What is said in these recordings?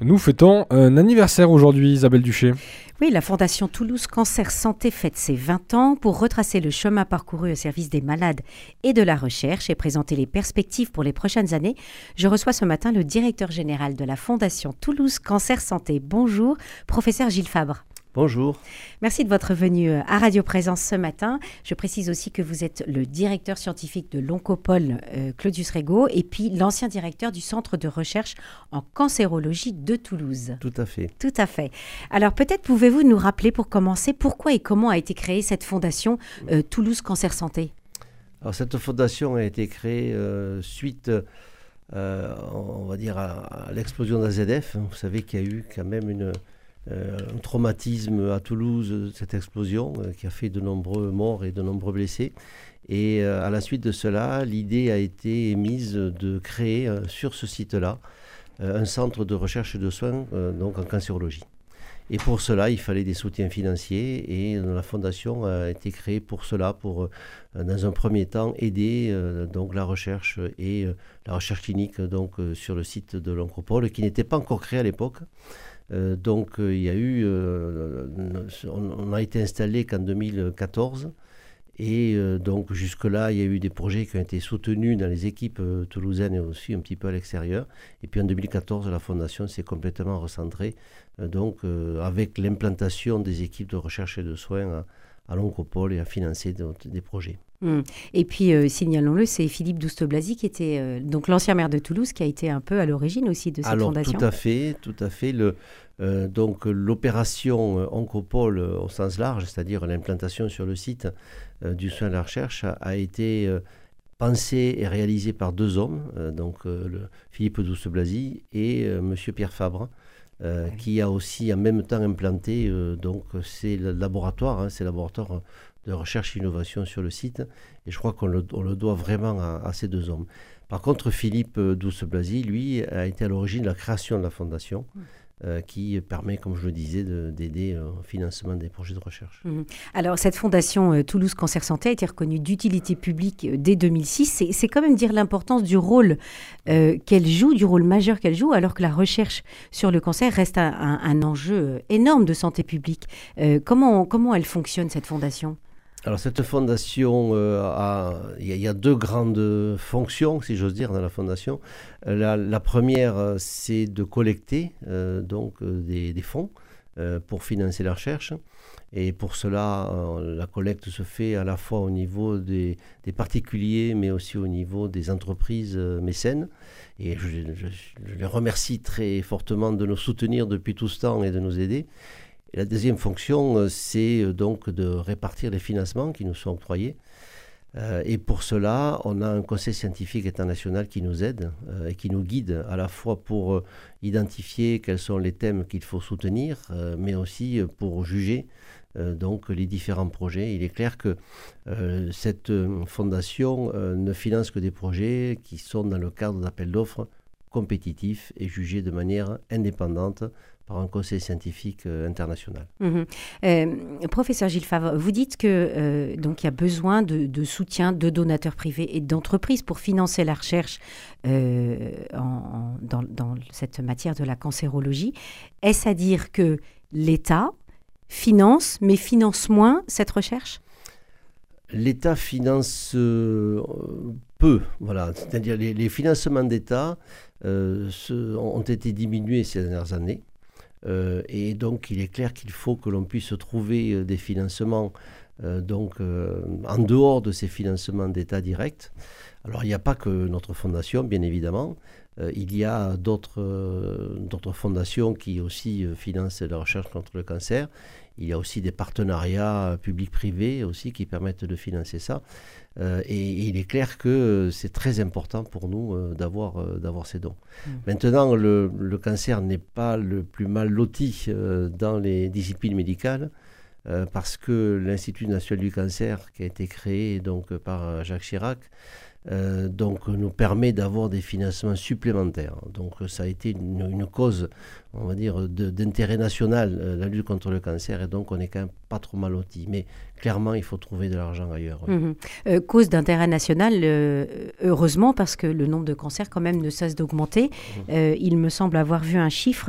Nous fêtons un anniversaire aujourd'hui, Isabelle Duché. Oui, la Fondation Toulouse Cancer Santé fête ses 20 ans pour retracer le chemin parcouru au service des malades et de la recherche et présenter les perspectives pour les prochaines années. Je reçois ce matin le directeur général de la Fondation Toulouse Cancer Santé. Bonjour, professeur Gilles Fabre. Bonjour. Merci de votre venue à Radio Présence ce matin. Je précise aussi que vous êtes le directeur scientifique de l'Oncopole Claudius Regaud et puis l'ancien directeur du Centre de recherche en cancérologie de Toulouse. Tout à fait. Tout à fait. Alors peut-être pouvez-vous nous rappeler pour commencer pourquoi et comment a été créée cette fondation Toulouse Cancer Santé ? Alors cette fondation a été créée suite, on va dire, à l'explosion d'AZF. Vous savez qu'il y a eu quand même un traumatisme à Toulouse, cette explosion qui a fait de nombreux morts et de nombreux blessés. Et à la suite de cela, l'idée a été émise de créer sur ce site-là un centre de recherche et de soins donc en cancérologie. Et pour cela, il fallait des soutiens financiers et la fondation a été créée pour cela, pour dans un premier temps aider donc la recherche et la recherche clinique donc sur le site de l'Oncopole qui n'était pas encore créé à l'époque. Donc il y a eu, on a été installé qu'en 2014 et donc jusque-là il y a eu des projets qui ont été soutenus dans les équipes toulousaines et aussi un petit peu à l'extérieur. Et puis en 2014 la fondation s'est complètement recentrée donc avec l'implantation des équipes de recherche et de soins à l'Oncopole et à financer des projets. Et puis, signalons-le, c'est Philippe Douste-Blazy qui était donc l'ancien maire de Toulouse qui a été un peu à l'origine aussi de cette fondation. Tout à fait. Donc l'opération Oncopole au sens large, c'est-à-dire l'implantation sur le site du soin de la recherche, a été pensée et réalisée par deux hommes, Philippe Douste-Blazy et Monsieur Pierre Fabre. Qui a aussi en même temps implanté ces laboratoires, ces laboratoires de recherche et innovation sur le site. Et je crois qu'on le doit vraiment à ces deux hommes. Par contre, Philippe Douste-Blazy, lui, a été à l'origine de la création de la fondation, qui permet, comme je le disais, d'aider au financement des projets de recherche. Alors, cette fondation Toulouse Cancer Santé a été reconnue d'utilité publique dès 2006. C'est quand même dire l'importance du rôle qu'elle joue, du rôle majeur qu'elle joue, alors que la recherche sur le cancer reste un enjeu énorme de santé publique. Comment elle fonctionne, cette fondation ? Alors cette fondation, il y a deux grandes fonctions, si j'ose dire, dans la fondation. La première, c'est de collecter des fonds pour financer la recherche. Et pour cela, la collecte se fait à la fois au niveau des particuliers, mais aussi au niveau des entreprises mécènes. Et je les remercie très fortement de nous soutenir depuis tout ce temps et de nous aider. Et la deuxième fonction, c'est donc de répartir les financements qui nous sont octroyés. Et pour cela, on a un conseil scientifique international qui nous aide et qui nous guide à la fois pour identifier quels sont les thèmes qu'il faut soutenir, mais aussi pour juger donc les différents projets. Il est clair que cette fondation ne finance que des projets qui sont dans le cadre d'appels d'offres compétitifs et jugés de manière indépendante par un conseil scientifique international. Professeur Gilles Favre, vous dites que donc il y a besoin de soutien de donateurs privés et d'entreprises pour financer la recherche dans cette matière de la cancérologie. Est-ce à dire que l'État finance, mais finance moins cette recherche ? L'État finance peu, voilà. C'est-à-dire les financements d'État ont été diminués ces dernières années. Et donc, il est clair qu'il faut que l'on puisse trouver des financements en dehors de ces financements d'État directs. Alors, il n'y a pas que notre fondation, bien évidemment. Il y a d'autres fondations qui aussi financent la recherche contre le cancer. Il y a aussi des partenariats publics-privés aussi qui permettent de financer ça. Et il est clair que c'est très important pour nous d'avoir ces dons. Maintenant, le cancer n'est pas le plus mal loti dans les disciplines médicales parce que l'Institut national du cancer, qui a été créé donc par Jacques Chirac, donc nous permet d'avoir des financements supplémentaires. Donc ça a été une cause, on va dire, d'intérêt national, la lutte contre le cancer, et donc on est quand même pas trop mal lotis. Mais clairement, il faut trouver de l'argent ailleurs. Oui. Cause d'intérêt national, heureusement, parce que le nombre de cancers quand même ne cesse d'augmenter. Il me semble avoir vu un chiffre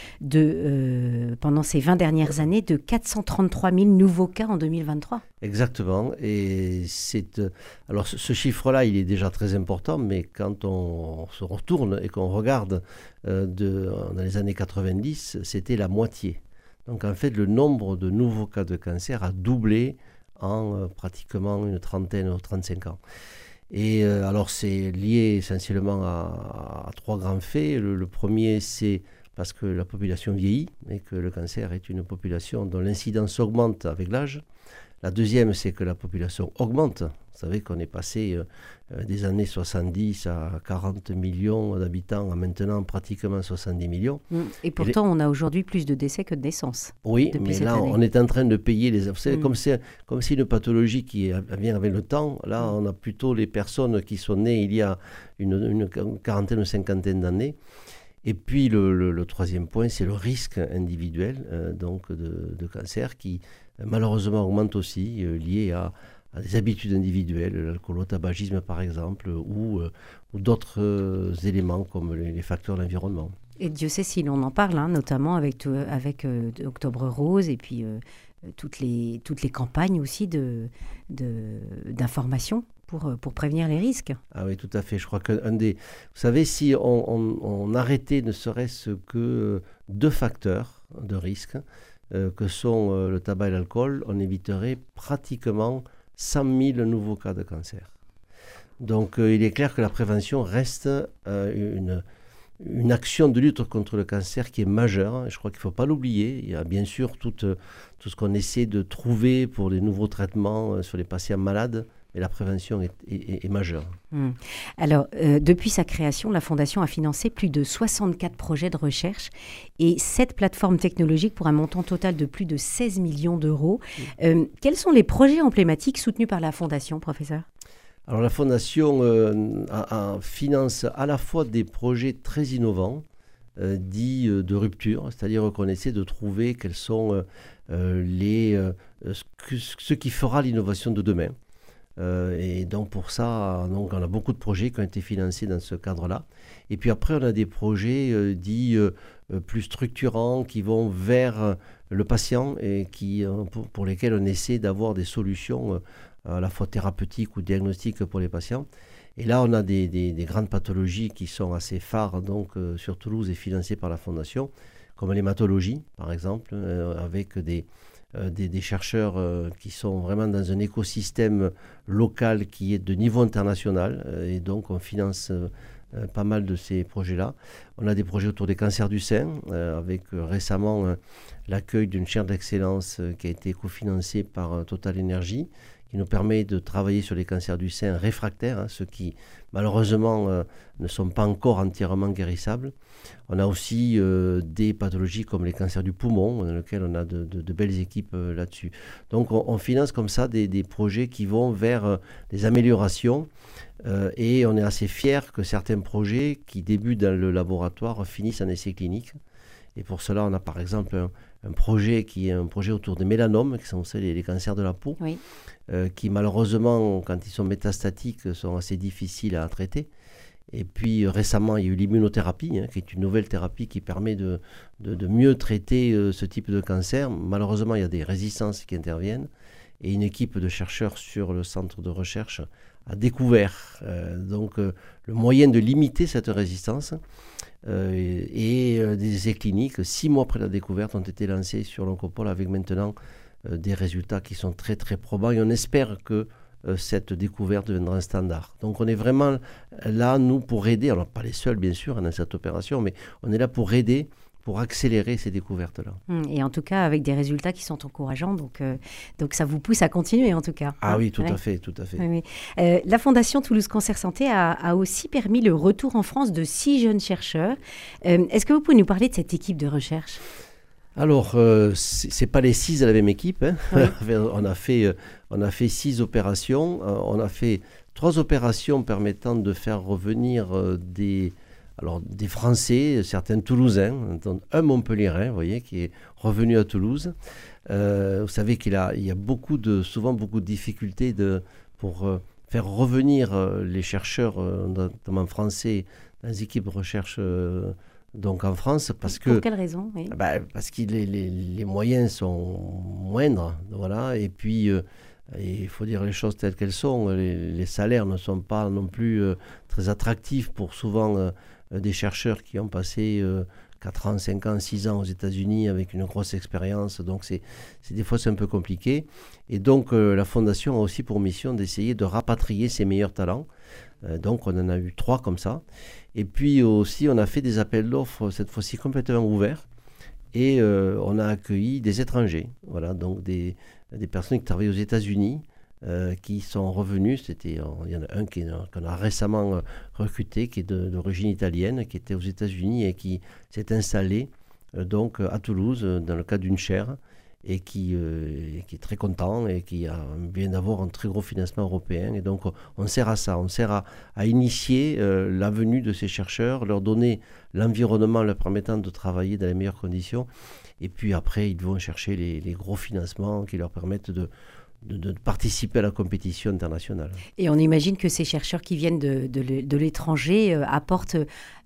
pendant ces 20 dernières années de 433 000 nouveaux cas en 2023. Exactement. Et alors ce chiffre-là, il est déjà très important, mais quand on se retourne et qu'on regarde dans les années 90, c'était la moitié. Donc en fait, le nombre de nouveaux cas de cancer a doublé en pratiquement une trentaine ou 35 ans. Et alors c'est lié essentiellement à 3 grands faits. Le premier, c'est parce que la population vieillit et que le cancer est une population dont l'incidence augmente avec l'âge. La deuxième, c'est que la population augmente. Vous savez qu'on est passé des années 70 à 40 millions d'habitants à maintenant pratiquement 70 millions. Et pourtant, on a aujourd'hui plus de décès que de naissances. Oui, mais là, on est en train de payer les... Vous savez, comme c'est une pathologie qui vient avec le temps, là, on a plutôt les personnes qui sont nées il y a une quarantaine ou cinquantaine d'années. Et puis, le troisième point, c'est le risque individuel donc de cancer qui, malheureusement, augmente aussi, lié à des habitudes individuelles, l'alcoolotabagisme par exemple, ou d'autres éléments comme les facteurs de l'environnement. Et Dieu sait si l'on en parle, notamment avec Octobre Rose et puis toutes les campagnes aussi d'information pour prévenir les risques. Ah oui, tout à fait. Je crois vous savez, si on arrêtait ne serait-ce que 2 facteurs de risque, que sont le tabac et l'alcool, on éviterait pratiquement 100 000 nouveaux cas de cancer. Donc il est clair que la prévention reste une action de lutte contre le cancer qui est majeure. Je crois qu'il ne faut pas l'oublier. Il y a bien sûr tout ce qu'on essaie de trouver pour les nouveaux traitements sur les patients malades, mais la prévention est majeure. Alors, depuis sa création, la Fondation a financé plus de 64 projets de recherche et 7 plateformes technologiques pour un montant total de plus de 16 millions d'euros. Quels sont les projets emblématiques soutenus par la Fondation, professeur ? Alors, la Fondation finance à la fois des projets très innovants, dits de rupture, c'est-à-dire qu'on essaie de trouver quels sont ce qui fera l'innovation de demain. Et donc pour ça, on a beaucoup de projets qui ont été financés dans ce cadre-là. Et puis après, on a des projets dits plus structurants qui vont vers le patient et pour lesquels on essaie d'avoir des solutions à la fois thérapeutiques ou diagnostiques pour les patients. Et là, on a des grandes pathologies qui sont assez phares donc, sur Toulouse et financées par la Fondation, comme l'hématologie, par exemple, avec des chercheurs qui sont vraiment dans un écosystème local qui est de niveau international. Et donc, on finance pas mal de ces projets-là. On a des projets autour des cancers du sein, avec récemment l'accueil d'une chaire d'excellence qui a été cofinancée par Total Energy, qui nous permet de travailler sur les cancers du sein réfractaires, ceux qui malheureusement ne sont pas encore entièrement guérissables. On a aussi des pathologies comme les cancers du poumon, dans lesquels on a de belles équipes là-dessus. Donc on finance comme ça des projets qui vont vers des améliorations et on est assez fiers que certains projets qui débutent dans le laboratoire finissent en essai clinique. Et pour cela, on a par exemple un projet qui est un projet autour des mélanomes, qui sont les cancers de la peau, oui. Qui malheureusement, quand ils sont métastatiques, sont assez difficiles à traiter. Et puis récemment, il y a eu l'immunothérapie, qui est une nouvelle thérapie qui permet de mieux traiter ce type de cancer. Malheureusement, il y a des résistances qui interviennent. Et une équipe de chercheurs sur le centre de recherche a découvert le moyen de limiter cette résistance. Et des essais cliniques, 6 mois après la découverte, ont été lancés sur l'Oncopole avec maintenant des résultats qui sont très très probants. Et on espère que cette découverte deviendra un standard. Donc on est vraiment là, nous, pour aider, alors pas les seuls bien sûr dans cette opération, mais on est là pour aider, pour accélérer ces découvertes-là. Et en tout cas, avec des résultats qui sont encourageants, donc ça vous pousse à continuer en tout cas. Ah oui, tout à fait. Oui. La Fondation Toulouse Cancer Santé a aussi permis le retour en France de 6 jeunes chercheurs. Est-ce que vous pouvez nous parler de cette équipe de recherche ? Alors, c'est pas les 6 à la même équipe. Oui. On a fait 6 opérations. On a fait 3 opérations permettant de faire revenir des Français, certains Toulousains, dont un Montpelliérain, vous voyez, qui est revenu à Toulouse. Vous savez qu'il y a souvent beaucoup de difficultés pour faire revenir les chercheurs, notamment français, dans les équipes de recherche donc en France. Pour quelle raison? Oui. Parce que les moyens sont moindres. Voilà, et puis... il faut dire les choses telles qu'elles sont. Les salaires ne sont pas non plus très attractifs pour souvent des chercheurs qui ont passé 4 ans, 5 ans, 6 ans aux États-Unis avec une grosse expérience. Donc des fois c'est un peu compliqué. Et donc la Fondation a aussi pour mission d'essayer de rapatrier ses meilleurs talents. Donc on en a eu 3 comme ça. Et puis aussi on a fait des appels d'offres, cette fois-ci complètement ouverts. Et on a accueilli des étrangers. Voilà, donc des personnes qui travaillent aux États-Unis, qui sont revenus. Il y en a un qu'on a récemment recruté, qui est d'origine italienne, qui était aux États-Unis et qui s'est installé donc à Toulouse dans le cadre d'une chaire et qui est très content et qui vient d'avoir un très gros financement européen. Et donc on sert à ça, on sert à initier la venue de ces chercheurs, leur donner l'environnement leur permettant de travailler dans les meilleures conditions. Et puis après, ils vont chercher les gros financements qui leur permettent de participer à la compétition internationale. Et on imagine que ces chercheurs qui viennent de l'étranger apportent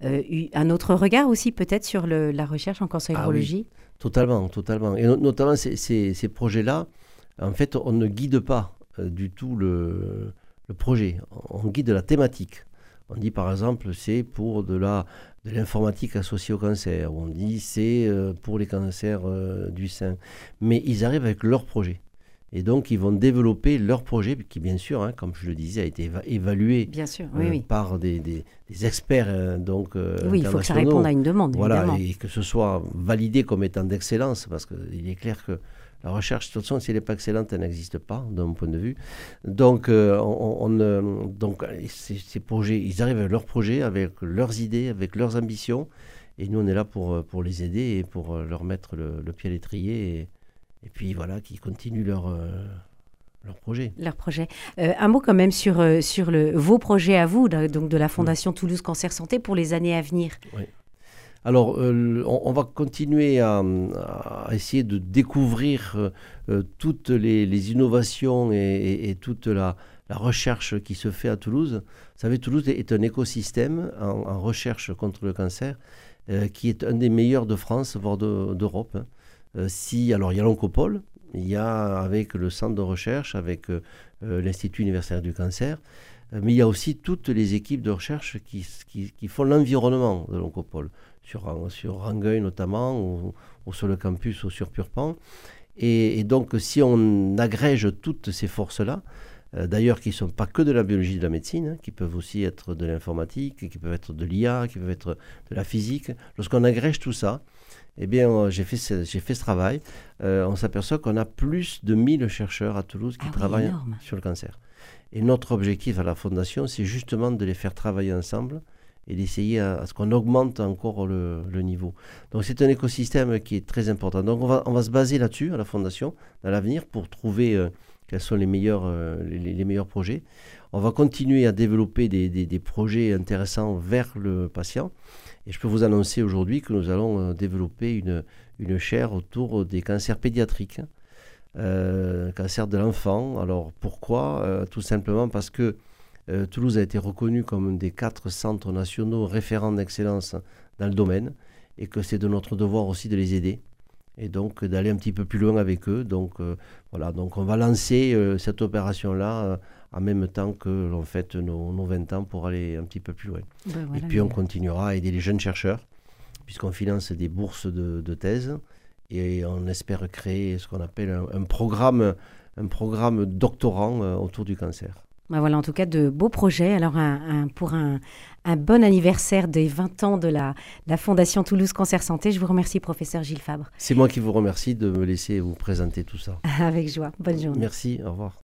un autre regard aussi peut-être sur la recherche en cancérologie. Oui, totalement. Et notamment ces projets-là, en fait, on ne guide pas du tout le projet. On guide la thématique. On dit par exemple, c'est pour de l'informatique associée au cancer. On dit c'est pour les cancers du sein. Mais ils arrivent avec leur projet. Et donc, ils vont développer leur projet, qui, bien sûr, comme je le disais, a été évalué bien sûr, par des experts internationaux. Oui, il faut que ça réponde à une demande, voilà, évidemment. Et que ce soit validé comme étant d'excellence, parce qu'il est clair que la recherche, de toute façon, si elle n'est pas excellente, elle n'existe pas, de mon point de vue. Donc, ces projets, ils arrivent avec leurs projets, avec leurs idées, avec leurs ambitions. Et nous, on est là pour les aider et pour leur mettre le pied à l'étrier et puis voilà, qui continuent leur projet. Leur projet. Un mot quand même sur vos projets à vous, donc de la Fondation Toulouse Cancer Santé pour les années à venir. Oui. Alors, on va continuer à essayer de découvrir toutes les innovations et toute la recherche qui se fait à Toulouse. Vous savez, Toulouse est un écosystème en recherche contre le cancer qui est un des meilleurs de France, voire d'Europe. Alors, il y a l'Oncopole, il y a avec le centre de recherche, avec l'Institut universitaire du cancer, mais il y a aussi toutes les équipes de recherche qui font l'environnement de l'Oncopole, sur Rangueil notamment, ou sur le campus, ou sur Purpan. Et donc, si on agrège toutes ces forces-là, d'ailleurs qui ne sont pas que de la biologie et de la médecine, qui peuvent aussi être de l'informatique, qui peuvent être de l'IA, qui peuvent être de la physique, lorsqu'on agrège tout ça, eh bien, j'ai fait ce travail. On s'aperçoit qu'on a plus de 1000 chercheurs à Toulouse qui travaillent énorme sur le cancer. Et notre objectif à la Fondation, c'est justement de les faire travailler ensemble et d'essayer à ce qu'on augmente encore le niveau. Donc, c'est un écosystème qui est très important. Donc, on va se baser là-dessus à la Fondation, dans l'avenir, pour trouver quels sont les meilleurs projets. On va continuer à développer des projets intéressants vers le patient. Et je peux vous annoncer aujourd'hui que nous allons développer une chaire autour des cancers pédiatriques, cancer de l'enfant. Alors pourquoi tout simplement parce que Toulouse a été reconnue comme un des 4 centres nationaux référents d'excellence dans le domaine et que c'est de notre devoir aussi de les aider et donc d'aller un petit peu plus loin avec eux. Donc voilà, donc on va lancer cette opération-là en même temps que l'on fête nos 20 ans pour aller un petit peu plus loin. Voilà, et puis on continuera à aider les jeunes chercheurs, puisqu'on finance des bourses de thèse, et on espère créer ce qu'on appelle un programme doctorant autour du cancer. Voilà, en tout cas, de beaux projets. Alors, pour un bon anniversaire des 20 ans de la Fondation Toulouse Cancer Santé, je vous remercie, professeur Gilles Fabre. C'est moi qui vous remercie de me laisser vous présenter tout ça. Avec joie. Bonne journée. Merci, au revoir.